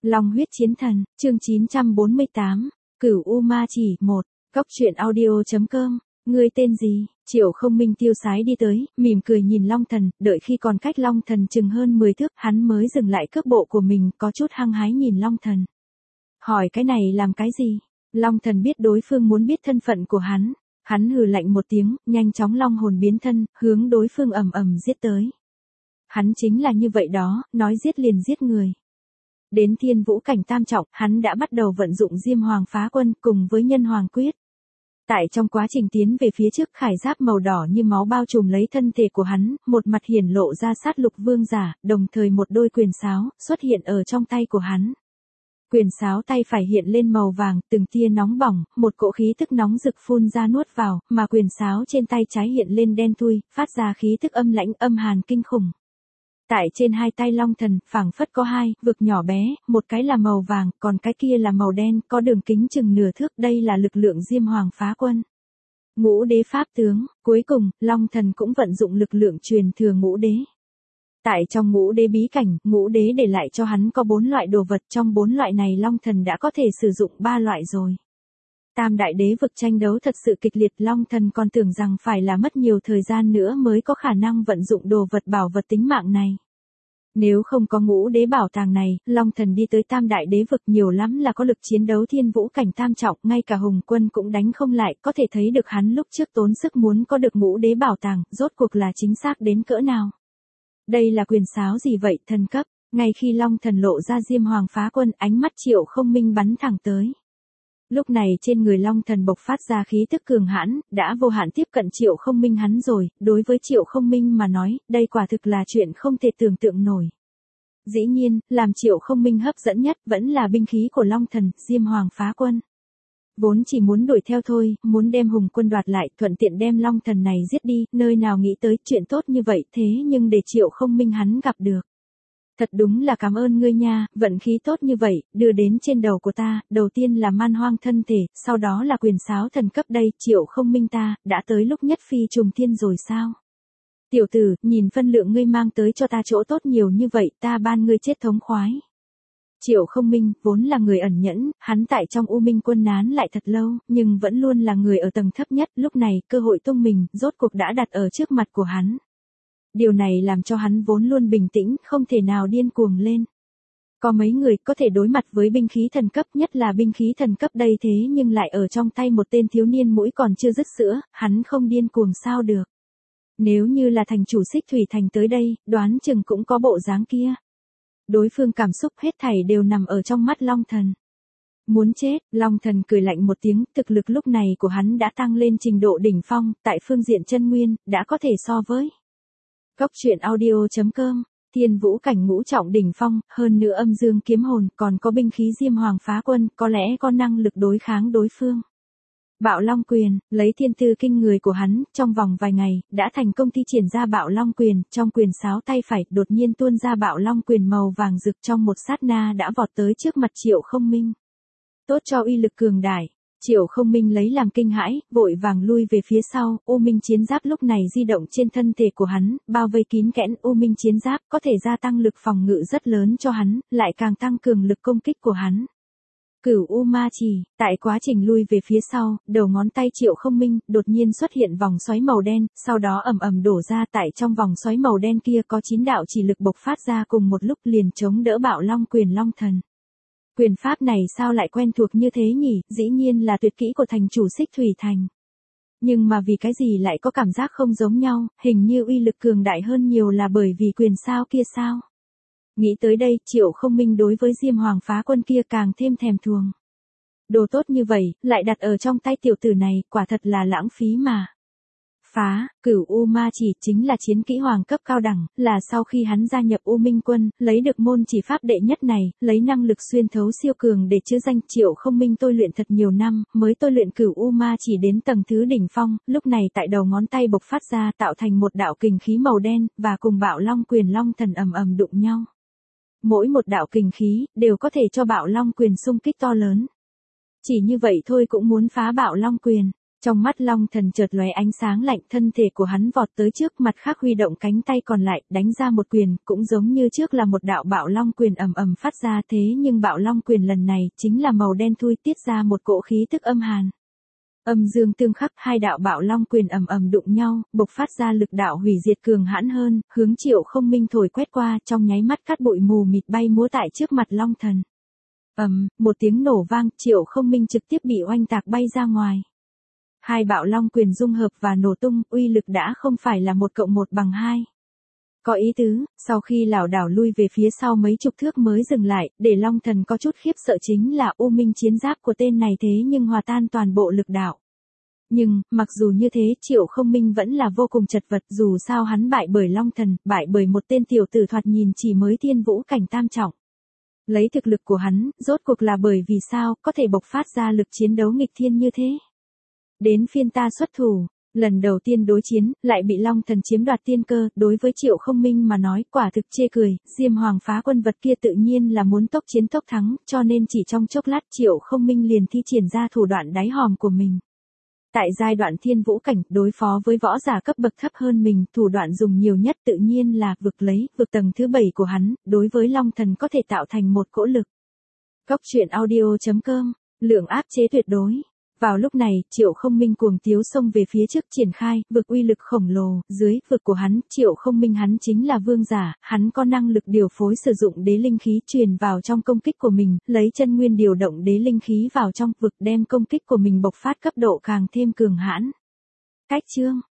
Long huyết chiến thần, chương 948, Cửu U Ma Chỉ 1, Cốc truyện audio.com, ngươi tên gì? Triệu Không Minh tiêu sái đi tới, mỉm cười nhìn Long Thần, đợi khi còn cách Long Thần chừng hơn 10 thước, hắn mới dừng lại cước bộ của mình, có chút hăng hái nhìn Long Thần. Hỏi cái này làm cái gì? Long Thần biết đối phương muốn biết thân phận của hắn. Hắn hừ lạnh một tiếng, nhanh chóng long hồn biến thân, hướng đối phương ầm ầm giết tới. Hắn chính là như vậy đó, nói giết liền giết người. Đến Thiên Vũ cảnh tam trọng, hắn đã bắt đầu vận dụng Diêm Hoàng Phá Quân cùng với Nhân Hoàng Quyết. Tại trong quá trình tiến về phía trước, khải giáp màu đỏ như máu bao trùm lấy thân thể của hắn, một mặt hiển lộ ra sát lục vương giả, đồng thời một đôi quyền sáo xuất hiện ở trong tay của hắn. Quyền sáo tay phải hiện lên màu vàng, từng tia nóng bỏng, một cỗ khí tức nóng rực phun ra nuốt vào, mà quyền sáo trên tay trái hiện lên đen thui, phát ra khí tức âm lãnh âm hàn kinh khủng. Tại trên hai tay Long Thần, phảng phất có hai vực nhỏ bé, một cái là màu vàng, còn cái kia là màu đen, có đường kính chừng nửa thước, đây là lực lượng Diêm Hoàng Phá Quân. Ngũ đế pháp tướng, cuối cùng, Long Thần cũng vận dụng lực lượng truyền thừa ngũ đế. Tại trong ngũ đế bí cảnh, ngũ đế để lại cho hắn có 4 loại đồ vật, trong 4 loại này Long Thần đã có thể sử dụng 3 loại rồi. Tam đại đế vực tranh đấu thật sự kịch liệt, Long Thần còn tưởng rằng phải là mất nhiều thời gian nữa mới có khả năng vận dụng đồ vật bảo vật tính mạng này. Nếu không có ngũ đế bảo tàng này, Long Thần đi tới tam đại đế vực nhiều lắm là có lực chiến đấu Thiên Vũ cảnh tam trọng, ngay cả Hùng Quân cũng đánh không lại, có thể thấy được hắn lúc trước tốn sức muốn có được ngũ đế bảo tàng, rốt cuộc là chính xác đến cỡ nào. Đây là quyền sáo gì vậy, thần cấp? Ngay khi Long Thần lộ ra Diêm Hoàng Phá Quân, ánh mắt Triệu Không Minh bắn thẳng tới. Lúc này trên người Long Thần bộc phát ra khí tức cường hãn, đã vô hạn tiếp cận Triệu Không Minh hắn rồi, đối với Triệu Không Minh mà nói, đây quả thực là chuyện không thể tưởng tượng nổi. Dĩ nhiên, làm Triệu Không Minh hấp dẫn nhất vẫn là binh khí của Long Thần, Diêm Hoàng Phá Quân. Vốn chỉ muốn đuổi theo thôi, muốn đem Hùng Quân đoạt lại, thuận tiện đem Long Thần này giết đi, nơi nào nghĩ tới chuyện tốt như vậy, thế nhưng để Triệu Không Minh hắn gặp được. Thật đúng là cảm ơn ngươi nha, vận khí tốt như vậy, đưa đến trên đầu của ta, đầu tiên là man hoang thân thể, sau đó là quyền sáo thần cấp đây, Triệu Không Minh ta, đã tới lúc nhất phi trùng thiên rồi sao? Tiểu tử, nhìn phân lượng ngươi mang tới cho ta chỗ tốt nhiều như vậy, ta ban ngươi chết thống khoái. Triệu Không Minh, vốn là người ẩn nhẫn, hắn tại trong U Minh quân nán lại thật lâu, nhưng vẫn luôn là người ở tầng thấp nhất, lúc này, cơ hội tung mình, rốt cuộc đã đặt ở trước mặt của hắn. Điều này làm cho hắn vốn luôn bình tĩnh, không thể nào điên cuồng lên. Có mấy người có thể đối mặt với binh khí thần cấp, nhất là binh khí thần cấp đây, thế nhưng lại ở trong tay một tên thiếu niên mũi còn chưa dứt sữa, hắn không điên cuồng sao được. Nếu như là thành chủ Xích Thủy Thành tới đây, đoán chừng cũng có bộ dáng kia. Đối phương cảm xúc hết thảy đều nằm ở trong mắt Long Thần. Muốn chết, Long Thần cười lạnh một tiếng, thực lực lúc này của hắn đã tăng lên trình độ đỉnh phong, tại phương diện chân nguyên, đã có thể so với Cốc truyện audio.com, Thiên Vũ cảnh ngũ trọng đỉnh phong, hơn nữa âm dương kiếm hồn, còn có binh khí Diêm Hoàng Phá Quân, có lẽ có năng lực đối kháng đối phương. Bạo Long Quyền, lấy thiên tư kinh người của hắn, trong vòng vài ngày, đã thành công thi triển ra Bạo Long Quyền, trong quyền sáo tay phải, đột nhiên tuôn ra Bạo Long Quyền màu vàng rực, trong một sát na đã vọt tới trước mặt Triệu Không Minh. Tốt cho uy lực cường đại. Triệu Không Minh lấy làm kinh hãi, vội vàng lui về phía sau, U Minh chiến giáp lúc này di động trên thân thể của hắn, bao vây kín kẽn, U Minh chiến giáp có thể gia tăng lực phòng ngự rất lớn cho hắn, lại càng tăng cường lực công kích của hắn. Cửu U Ma Chỉ, tại quá trình lui về phía sau, đầu ngón tay Triệu Không Minh đột nhiên xuất hiện vòng xoáy màu đen, sau đó ầm ầm đổ ra, tại trong vòng xoáy màu đen kia có 9 đạo chỉ lực bộc phát ra cùng một lúc, liền chống đỡ Bạo Long Quyền Long Thần. Quyền pháp này sao lại quen thuộc như thế nhỉ, dĩ nhiên là tuyệt kỹ của thành chủ Xích Thủy Thành. Nhưng mà vì cái gì lại có cảm giác không giống nhau, hình như uy lực cường đại hơn nhiều là bởi vì quyền sao kia sao? Nghĩ tới đây, Triệu Không Minh đối với Diêm Hoàng Phá Quân kia càng thêm thèm thuồng. Đồ tốt như vậy, lại đặt ở trong tay tiểu tử này, quả thật là lãng phí mà. Cửu U Ma Chỉ chính là chiến kỹ hoàng cấp cao đẳng, là sau khi hắn gia nhập U Minh quân, lấy được môn chỉ pháp đệ nhất này, lấy năng lực xuyên thấu siêu cường để chứa danh. Triệu Không Minh tôi luyện thật nhiều năm, mới tôi luyện Cửu U Ma Chỉ đến tầng thứ đỉnh phong, lúc này tại đầu ngón tay bộc phát ra tạo thành một đạo kình khí màu đen, và cùng Bạo Long Quyền Long Thần ầm ầm đụng nhau. Mỗi một đạo kình khí, đều có thể cho Bạo Long Quyền xung kích to lớn. Chỉ như vậy thôi cũng muốn phá Bạo Long Quyền. Trong mắt Long Thần chợt lóe ánh sáng lạnh, thân thể của hắn vọt tới trước, mặt khác huy động cánh tay còn lại, đánh ra một quyền, cũng giống như trước là một đạo bạo long quyền ầm ầm phát ra, thế nhưng bạo long quyền lần này chính là màu đen thui, tiết ra một cỗ khí tức âm hàn. Âm dương tương khắc, hai đạo bạo long quyền ầm ầm đụng nhau, bộc phát ra lực đạo hủy diệt cường hãn hơn, hướng Triệu Không Minh thổi quét qua, trong nháy mắt cát bụi mù mịt bay múa tại trước mặt Long Thần. Một tiếng nổ vang, Triệu Không Minh trực tiếp bị oanh tạc bay ra ngoài. Hai bạo long quyền dung hợp và nổ tung, uy lực đã không phải là 1+1=2. Có ý tứ, sau khi lảo đảo lui về phía sau mấy chục thước mới dừng lại, để Long Thần có chút khiếp sợ chính là U Minh chiến giáp của tên này thế nhưng hòa tan toàn bộ lực đạo. Nhưng, mặc dù như thế, Triệu Không Minh vẫn là vô cùng chật vật, dù sao hắn bại bởi Long Thần, bại bởi một tên tiểu tử thoạt nhìn chỉ mới thiên vũ cảnh tam trọng. Lấy thực lực của hắn, rốt cuộc là bởi vì sao, có thể bộc phát ra lực chiến đấu nghịch thiên như thế. Đến phiên ta xuất thủ, lần đầu tiên đối chiến, lại bị Long Thần chiếm đoạt tiên cơ, đối với Triệu Không Minh mà nói quả thực chê cười, Diêm Hoàng phá quân vật kia tự nhiên là muốn tốc chiến tốc thắng, cho nên chỉ trong chốc lát Triệu Không Minh liền thi triển ra thủ đoạn đáy hòm của mình. Tại giai đoạn thiên vũ cảnh, đối phó với võ giả cấp bậc thấp hơn mình, thủ đoạn dùng nhiều nhất tự nhiên là vực tầng thứ 7 của hắn, đối với Long Thần có thể tạo thành một cỗ lực. Cốc truyện audio.com, lượng áp chế tuyệt đối. Vào lúc này, Triệu Không Minh cuồng tiếu xông về phía trước triển khai, vực uy lực khổng lồ, dưới vực của hắn, Triệu Không Minh hắn chính là vương giả, hắn có năng lực điều phối sử dụng đế linh khí truyền vào trong công kích của mình, lấy chân nguyên điều động đế linh khí vào trong vực đem công kích của mình bộc phát cấp độ càng thêm cường hãn. Cách chương